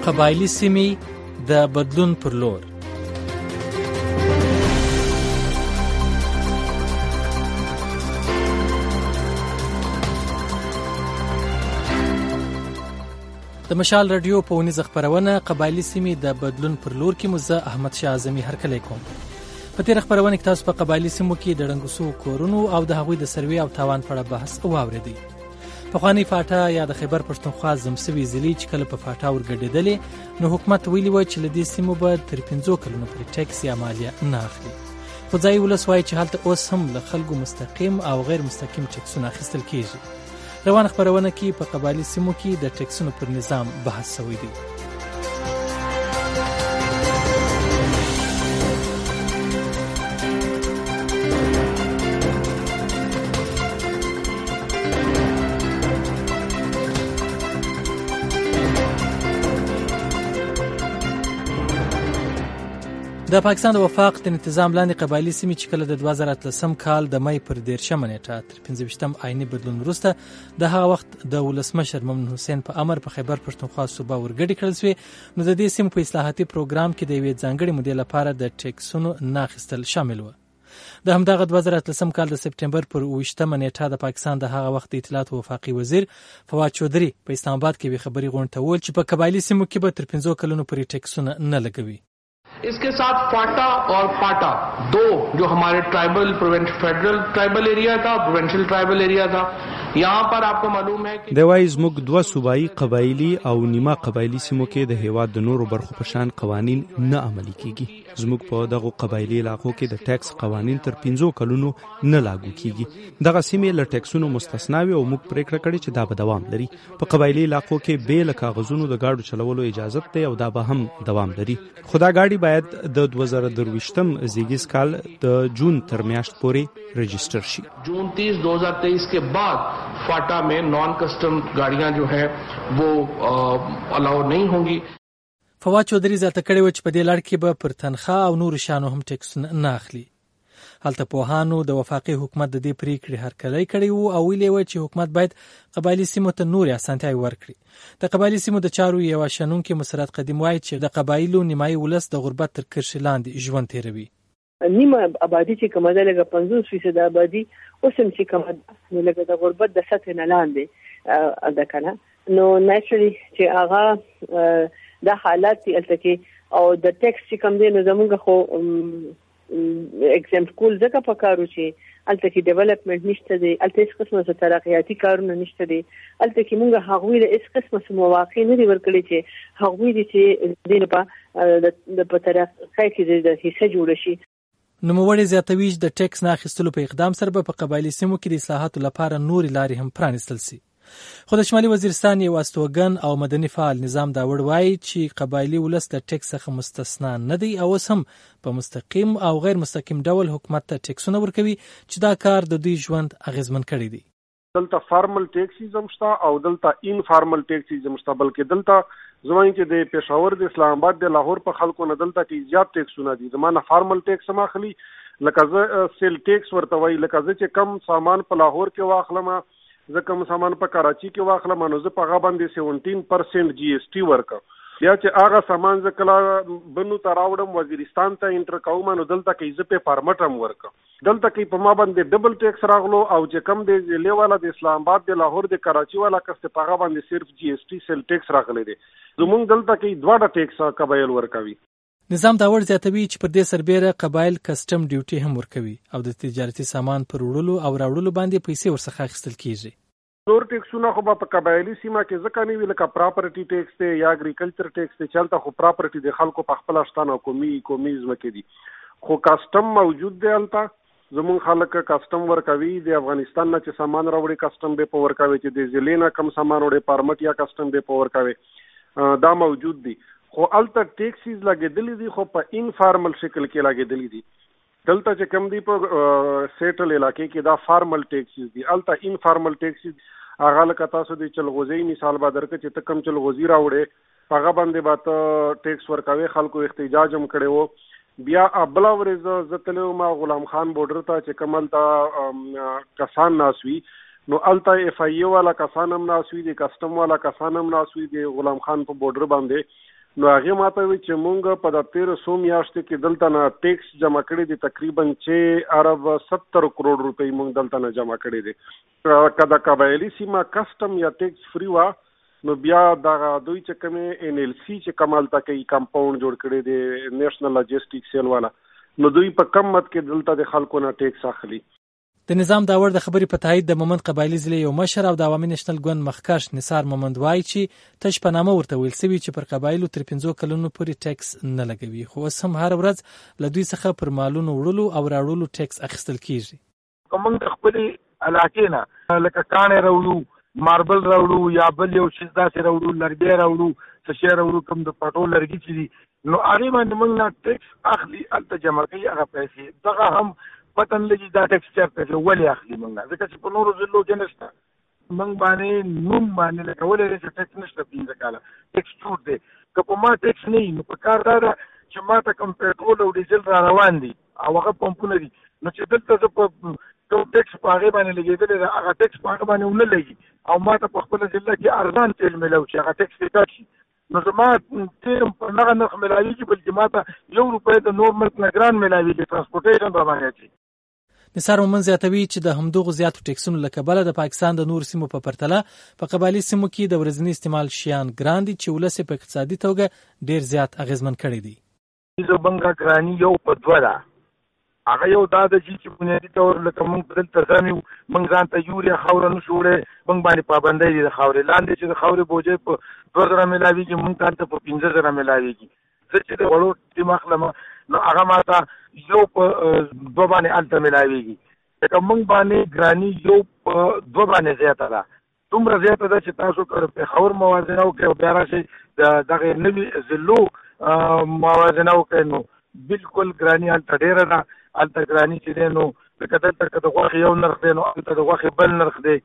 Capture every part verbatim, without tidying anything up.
قبایلي سیمې د بدلون پر لور. د مشال رادیو په ونیزه خپرونه قبایلي سیمې د بدلون پر لور کې مو زه احمد شاه اعظمي هرکلی کوم. په تېره خپرونه کې تاسو په قبایلي سیمو کې د ړنګو شوو کورونو او د هغوی د سروې او تاوان په اړه بحث واورېدی. پخوانۍ فاټا یا د خیبر پښتونخوا زم سوي ضلعې چې کله په فاټا ورګډېدلې نو حکومت ویلي وه چې له دې سیمو به تر پنځو کلونو پورې ټیکس یا مالیه نه اخلي، خو ځایي ولس وایي چې هلته اوس هم له خلکو مستقیم او غیر مستقیم ټیکسونه اخیستل کیږي. روانه خپرونه کې په قبایلي سیمو کې د ټیکسونو پر نظام بحث شوی دی. د پاکستان د وفاق د نظام لاندې قبایلي سیمې چې کله د دوه زره اتلسم کال د مۍ پر دېرشمه نیټه تر پنځه ویشتم آئیني بدلون وروسته د هغه وخت د ولسمشر ممنون حسین په امر په خیبر پښتونخوا صوبه ورګډې کړل شوې، نو د دې سیمو په اصلاحاتي پروګرام کې د یوې ځانګړې مودې لپاره د ټیکسونو نه اخیستل شامل و. د همدغه دوه زره اتلسم کال د سپټمبر پر اوویشتمه نیټه د پاکستان د هغه وخت د اطلاعات وفاقي وزیر فواد چودھری په اسلام آباد کې یوې خبري غونډې ته وویل چې په قبایلي سیمو کې به تر پنځو کلونو پورې ټیکسونه نه لګوي. इसके साथ फाटा और पाटा दो जो हमारे ट्राइबल फेडरल ट्राइबल एरिया था, प्रोविंशियल ट्राइबल एरिया था, यहाँ पर आपको मालूम है कि د وای زموږ دوه صوبایي قبایلی او نیمه قبایلی سیمو کې د هیواد د نورو برخو په شان قوانین نه عملي کیږي. زموږ په دغه قبایلی علاقو کې د ټیکس قوانین تر پنځو کلونو نه لاګو کیږي. دغه سیمې له ټیکسونو مستثنا وي او موږ پریکړه کړې چې دا به دوام لري. په قبایلی علاقو کې به له کاغذونو د گاډو چلولو اجازه ده او دا به هم دوام لري. خدا گاډي باید د دوه زره درویشتم زیږیز کال د جون تر میاشت پورې رجسٹر شي. जून तीस दो हजार तेईस के बाद फाटा में नॉन कस्टम गाड़ियां जो है वो अलाउ नहीं होंगी. فواد چودھری زیاته کړی و چې په دې لړ کې به پر تنخواه او نورو شیانو هم ټیکسونه نه اخلي. هلته پوهانو د وفاقي حکومت د دې پریکړې هرکلی کړی و او ویلي و چې حکومت باید قبایلي سیمو ته نورې اسانتیاوې ورکړي. د قبایلي سیمو د چارو یوه شنونکي مسرت قدیم وایي چې د قبایلو نیمایي ولس د غربت تر کرښې لاندې ژوند تیروي. نیمه آبادي چې کومه ده لکه پنځوس فیصد آبادي اوس هم چې کومه ده لکه د غربت د سطحې نه لاندې ده که نه، نو نیچرلي چې هغه دا حالات دي هلته کې او د ټیکس چې کوم دی نو زمونږ خو اګزمپټ کول ځکه پکار و چې هلته کې ډیولپمنټ نشته دی، هلته هېڅ قسمه څه ترقیاتي کارونه نشته دی، هلته کې مونږ هغوی له هېڅ قسمه څه مواقع نه دي ورکړي چې هغوی دي چې دې په د په ترقۍ کې د حصه جوړه شي. نوموړی زیاتوي چې د ټیکس نه اخیستلو په اقدام سره به په قبایلي سیمو کې د اصلاحاتو لپاره نورې لارې هم پرانیستل شي. خو د شمالي وزیرستان یو استوګن او مدني فعال نظام داوړ وایي چې قبایلي ولس د ټیکس څخه مستثنا نه دی او اوس هم په مستقیم او غیر مستقیم ډول حکومت ته ټیکسونه ورکوي چې دا کار د دوی ژوند اغیزمن کړی دی. دلته فارمل ټیکسیزم شته او دلته انفارمل ټیکسیزم شته، بلکې دلته زموږ چې د پېښور د اسلام آباد د لاهور په خلکو نه دلته کې زیات ټیکسونه دي. زمانه فارمل ټیکس ما اخلي لکه زه سیل ټیکس ورته وایي، لکه زه چې کم سامان په لاهور کې واخلم، زه کم سامان په کراچي کې واخلم نو زه په هغه باندې سیونټین پرسنټ جی ایس ټي ورکړم. بیا چې هغه سامان زه کله بنو ته راوړم وزیرستان ته انټر کوم نو دلته کې زه په فارمټ هم ورکړم. دلته کې په ما باندې ډبل ټیکس راغلو او چې کم د ضلع والا د اسلام آباد د لاهور د کراچي والا کس په هغه باندې صرف جی ایس ټي سیل ټیکس راغلی دی. زمونږ دلته کې دواړه ټیکس قبایل ورکوي. نظام داوړ زیاتوي چې پر دې سربیره قبایل کسټم ډیوټي هم ورکوي او د تجارتي سامان پر وړلو او راوړلو باندې پیسې ورڅخه اخیستل کیږي. نور ټیکسونه خو په قبایلي سیمه کې ځکه نه وي لکه پراپرټي ټیکس دی یا اګریکلچر ټیکس دی، چلته خو پراپرټي د خلکو په خپل شتانه قومي قومي ځمکې دي، خو کسټم موجود دی. هلته زمونږ خلک کسټم ورکوي، د افغانستان نه چې سامان راوړي کسټم به په ورکوي، چې د ضلع نه کم سامان وړي پرمټ یا کسټم به په ورکوي، دا موجود دي. خو هلته ټیکسیز لګېدلي دي خو په انفارمل شکل کې لګېدلي دي. دلته چې کم دی په سیټل علاقې کې دا فارمل ټیکسیز دي، هلته انفارمل ټیکسیز هغه لکه تاسو د چلغوزي مثال به درکړه چې ته کم چلغوزي راوړې هغه باندې به ته ټیکس ورکوي. خلکو احتجاج هم کړی و. بیا بله ورځ زه تللی وم غلام خان بورډر ته چې کوم هلته کسان ناست وي نو هلته ایف آی ای والا کسان هم ناست وي، د کسټم والا کسان هم ناست وي د غلام خان په بورډر باندې. نو هغه ماته وی چې مونږ په د تیر سو میاشتې کې دلته نه ټیکس جمع کړی دي تقریبا چې ارب ستر کروڑ روپۍ مونږ دلته نه جمع کړی دي کدا قبایلی سیمه کسٹم یا ټیکس فری وا نو بیا دا دوی چې کومه ان ال سی چې کمال تا کوي کمپاوند جوړ کړی دی نېشنل لاجستیک سیل والا نو دوی په کم مت کې دلته د خلکو نه ټیکس اخلي. د نظام داور د خبرې په تایید د مومند قبایلی ضلع یو مشر او د عوامي نېشنل ګوند مخکښ نثار مومند وایي چې تش په نامه ورته ویل سوي چې پر قبایلو تر پنځو کلونو پورې ټیکس نه لګوي، خو اوس هم هر ورځ له دوی څخه پر مالونو وړلو او راوړلو ټیکس اخیستل کیږي. کوم د خپل علاقې نه لکه کانې راوړو، ماربل راوړو یا بل یو شي داسې راوړو، لرګي راوړو، څه شی راوړو، کوم د پټو لرګي چې دي نو هغه باندې موږ نه ټیکس اخلي الته جمع کوي هغه پیسې دغه هم پتن لګي دا ټیکس چرته چې ولې اخلي موږ ځکه چې په نورو ضلعو کې نشته موږ باندې نوم باندې لکه ولې چې ټیکس نشته پنځه کاله ټیکس چوټ دی که په ما ټیکس نه نو په کار دا ده چې ما ته کوم پټرول او ډیزل را روان دي او هغه پمپونه دي نو چې دلته زه په کوم ټیکس په هغه باندې لګېدلی ده هغه ټیکس په هغه باندې ونه لګي او ما ته په خپله ضلع کې ارزان تیل میلاو چې هغه ټیکس پې کټ شي نو زما تیل په دغه نرخ میلاویږي بلکې ما ته یو روپۍ د نور ملک نه ګران میلاویږي ټرانسپورټیشن را باندې اچي. نثار مومند زیاتوي چې د همدغو زیاتو ټیکسونو له کبله د پاکستان د نورو سیمو په پرتله په قبایلي سیمو کې د ورځني استعمال شیان ګران دي چې ولس په اقتصادي توګه ډیر زیات اغیزمن کړی دي. زبنګا ګرانی یو په دوه ده هغه یو دا د چې بنیادي تور لکه موږ دلته ځانو موږ ځان ته یوریا خاوره نشو وړی موږ باندې پابندۍ دي د خاورې لاندې چې د خاورې بوجۍ په دوه زره میلاویږي موږ ته په پنځه زره میلاویږي زه چې د وړو ټیم اخلم نو هغه ماته یو په دوه باندې الته میلاویږي لکه موږ باندې ګرانی یو په دوه باندې زیاته ده دومره زیاته ده چې تاسو که خاور موازنه وکړئ او بیا راشئ د دغه نوي ضلعو موازنه وکړئ نو بالکل ګرانی هلته ډېره ده هلته ګرانی چې دی نو لکه دلته که د غوښې یو نرخ دی نو هلته د غوښې بل نرخ دی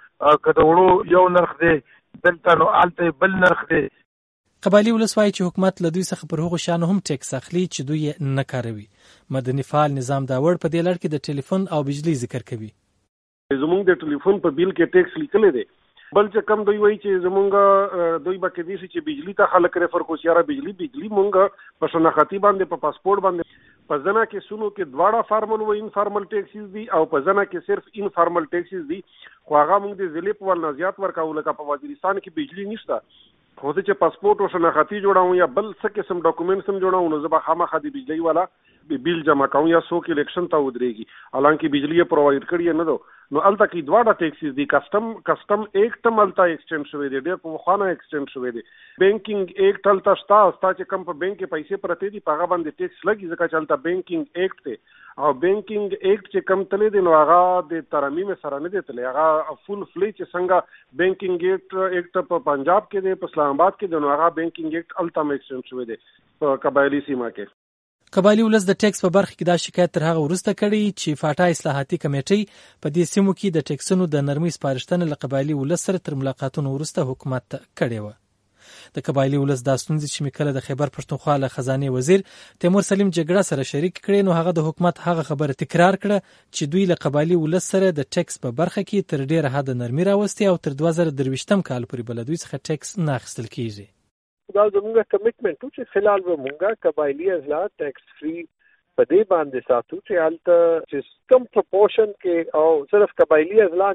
که د وړو یو نرخ دی دلته نو هلته بل نرخ دی. قبایلی ولس وایي چې حکومت له دوی څخه پر هغو شیانو هم ټیکس اخلي چې دوی یې نه کاروي. مدني فعال نظام داور په دې لړ کې د ټلیفون او بجلی ذکر کوي. زمونږ د ټلیفون په بیل کې ټیکس لیکلی دی بل چې کم دوی وایي چې زمونږ دوی به کېدای شي چې بجلی ته خلک ریفر کو سیاره بجلی بجلی مونږ په شناختی باندې په پاسپورت باندې په ځنه کې سونو کې دواړه فارمل و انفارمل ټیکسز دي او په ځنه کې صرف انفارمل ټیکسز دي خو هغه مونږ د ضلع په ول نزيات ورکاو لکه په وزیرستان کې بجلی نشته خو چې پاسپورت او شناختی جوړاو یا بل څه قسم ډاکومېنټس هم جوړاو نو زه به خامخا د بجلی والا بیل جمع کوم یا سو کې الیکشن ته ودرېږي حالانکه بجلی یې پرووایډ کړی نه دو نو الته کې دواړه ټیکسز دي کسٹم کسٹم ایکټ ملتا ایکسټند شوی دی ډېر په خوانه ایکسټند شوی دی بانکینګ ایکټ الته شتا ستا چې کم په بانک کې پیسې پرته دي په هغه باندې ټیکس لګي ځکه چې الته بانکینګ ایکټ دی او بانکینګ ایکټ چې کم تللی دی نو هغه د ترمیم سره نه دی تللی هغه فول فلی چې څنګه بانکینګ ایکټ ایکټ په پنجاب کې دی په اسلام آباد کې دی نو هغه بانکینګ ایکټ الته ایکسټند شوی دی په قبایلی سیمه کې. قبایلی ولس د ټیکس په برخه کې دا شکایت تر هغه وروسته کړی چې فاټا اصلاحاتي کمیټې په دې سیمو کې د ټیکسونو د نرمۍ سپارښتنه له قبایلی ولس سره تر ملاقاتونو وروسته حکومت کړې وه. د قبایلی ولس دا ستونزې چې مې کله د خیبر پښتونخوا له خزانې وزیر تیمور سلیم جګړه سره شریک کړې نو هغه د حکومت هغه خبره تکرار کړه چې دوی له قبایلی ولس سره د ټیکس په برخه کې تر ډیره حد نرمي راوستي او تر دوه زره درویشتم کال پورې به له دوی څخه ټیکس نه اخیستل کیږي. دا زموږ کمیټمنټ و چې فلحال به مونږه قبایلی اضلاع ټیکس فری په دې باندې ساتو چې هلته چې کم پروپورشن کې او صرف قبایلی اضلاع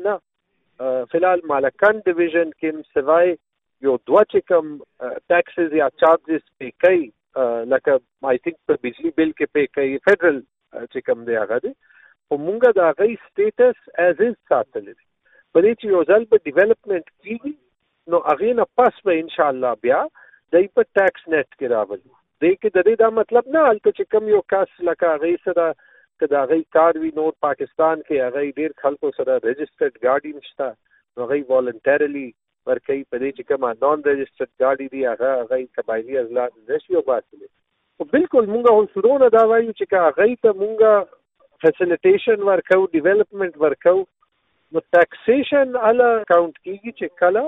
نه فلحال مالکان ډیویژن کې سوای یو دوه چې کم ټیکسز یا چارجز پې کوي لکه آی تھنک په بجلی بل کې پې کوي فیډرل چې کم دی هغه دی خو مونږه د هغوی سټیټس ایز از ساتلی دی په دې چې یو ځل به ډیولپمنټ کېږي نو هغې نه پس به انشاءالله بیا دی په ټیکس نیټ کې راولي دی کې د دې دا مطلب نه هلته چې کوم یو کس لکه هغې سره که د هغې کار وي نور پاکستان کې هغې ډېر خلکو سره رجسټرډ ګاډي هم شته نو هغې والنټرلی ورکوي په دې چې کومه نان رجسټرډ ګاډي دي هغه هغې قبایلي اضلاع نه شي وباسلی خو بلکل مونږ هم شروع نه دا وایو چې که هغې ته مونږ فیسیلیټیشن ورکو ډیولپمنټ ورکو نو ټیکسیشن هله کاونټ کېږي چې کله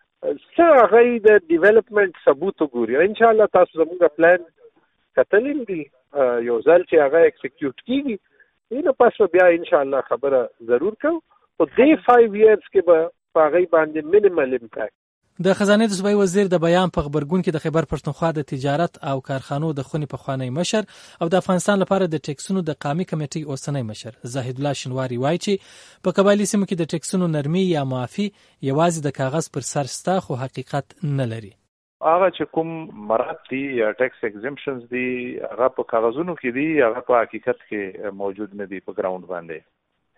څه هغوی د ډیولپمنټ ثبوت وګوري انشاءالله تاسو زموږ پلان کتلی دي یو ځل چې هغه ایکسیکیوټ کېږي نو پس به بیا انشاءالله خبره ضرور کوو خو دې فایو ایرز کې به په هغوی باندې مینیمل امپیکټ. د خزانه د صوبایي وزیر د بیان په خبرګون کې د خیبر پښتونخوا د تجارت او کارخانو د خونې پخوانی مشر او د افغانستان لپاره د ټیکسونو د قامي کمیټې اوسنی مشر زاهد الله شنواری وایي چې په قبایلي سیمو کې د ټیکسونو نرمي یا معافي یوازې د کاغذ پر سر ستا خو حقیقت نه لري. هغه چې کوم مراد دي یا ټیکس ایگزمپشنز دي هغه په کاغذونو کې دي، هغه په حقیقت کې موجود نه دي په ګراوند باندې.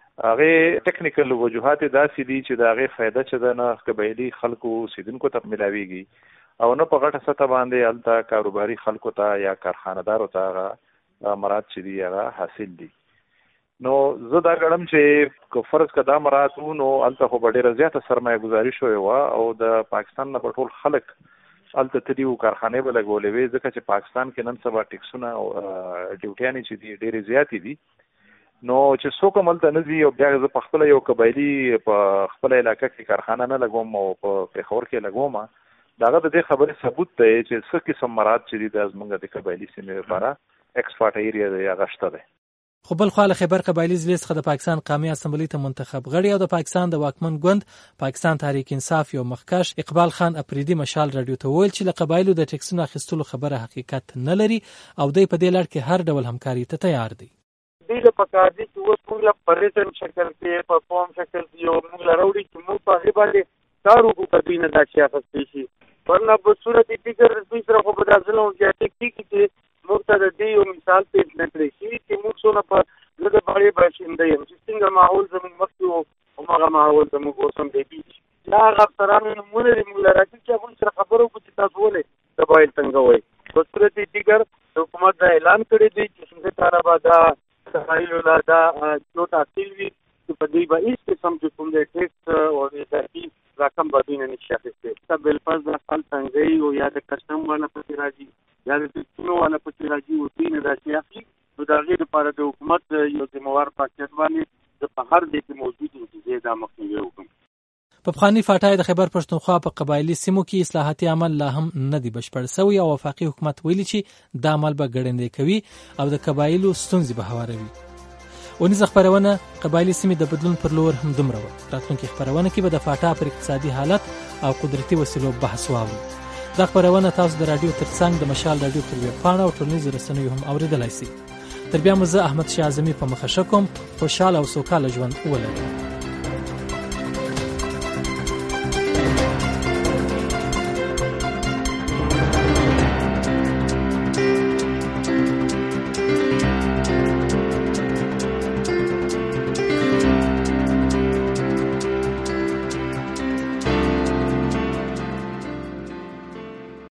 هغه ټیکنیکل وجوهات داسې دي چې د هغه فائدہ چې د نه قبایلي خلکو سیدونکو ته ملاويږي او نه په غټه سطح باندې الته کاروباري خلکو ته یا کارخانه‌دارو ته هغه مراد چې دي هغه حاصل دي. نو زه دا غواړم چې فرض کدا مراد نو الته خو ډیره زیاته سرمایه گذاري شوې و او د پاکستان نه ټول خلک الته تدیو کارخانه به لګولې وي ځکه چې پاکستان کې نن سبا ټیکسونه او ډیوټیانې چې دي ډیره زیاتې دي. نو چې څوک ملته نه دي او بیا زه په خپل یو قبایلي په خپل علاقې کې کارخانه نه لګوم او په پیښور کې لګوم، داغه د دې خبرې ثبوت دی چې څه قسم مراد چې دي د زمونږ د قبایلي سیمې لپاره ایکسپورټ ایریا دی هغه شته دی. خو بل خو له خیبر قبایلي ضلع څخه د پاکستان قومي اسمبلی ته منتخب غړي او د پاکستان د واکمن ګوند پاکستان تحریک انصاف یو مخکښ اقبال خان اپریدي مشال رادیو ته ویل چې له قبایلو د ټیکسونو اخیستلو خبره حقیقت نه لري او دوی په دې لړ کې هر ډول همکاري ته تیار دي. دې له پکار دي چې اوس موږ له پریزن شکل کې په فورم شکل کې یو موږ لروړي چې موږ په هغه باندې کارو کو کبي نه دا شي اخستې شي ورنه په صورت فکر رسمي سره خو به دا ځلون چې ټیک چې موږ ته د دې یو مثال پیښ نه کړی شي چې موږ څونه په لږه باندې باشنده یم چې څنګه ماحول زموږ مخکې او هغه ماحول زموږ اوسم دی دا غفرانو نمونه لري موږ راځي چې موږ سره خبرو کو چې تاسو ولې قبایل څنګه وایي په صورت فکر حکومت دا اعلان کړی دی چې څنګه طالبا دا قبایلو لا دا جو تحصیل وي چې په دې به هیڅ قسم چې کوم د ټیکس او د ترتیب رقم بدین نه شي اخیستل تا بل پس د خپل څنګه او یا د کسٹم والا پتی راځي یا د ټیکسونو والا پتی راځي او دین د سیاسي نو دا غیر لپاره د حکومت یو ذمہوار پاکستان باندې د په هر ځای کې موجود دي دا مخنیوي وکړي. په پخواني فاټای د خیبر پښتونخوا په قبایلي سیمو کې اصلاحاتي عمل لا هم نه دی بشپړ شوی او وفاقي حکومت ویلي چې دا عمل به ګړندی کوي او د قبایلو ستونزې به هواروي. ونیزه خبرونه قبایلي سیمې د بدلون پر لور هم دومره وه. راتلونکي خبرونه کې به د فاټا پر اقتصادي حالت او قدرتي وسیلو بحث واورو. دا خبرونه تاسو د رادیو ترڅنګ د مشال رادیو پر ویبپاڼه او ټولنیزو رسنیو هم اوریدلای شئ. تر بیا مو زه احمد شاه اعظمي په مخه ښه کوم. خوشحاله او سوکاله ژوند ولرئ.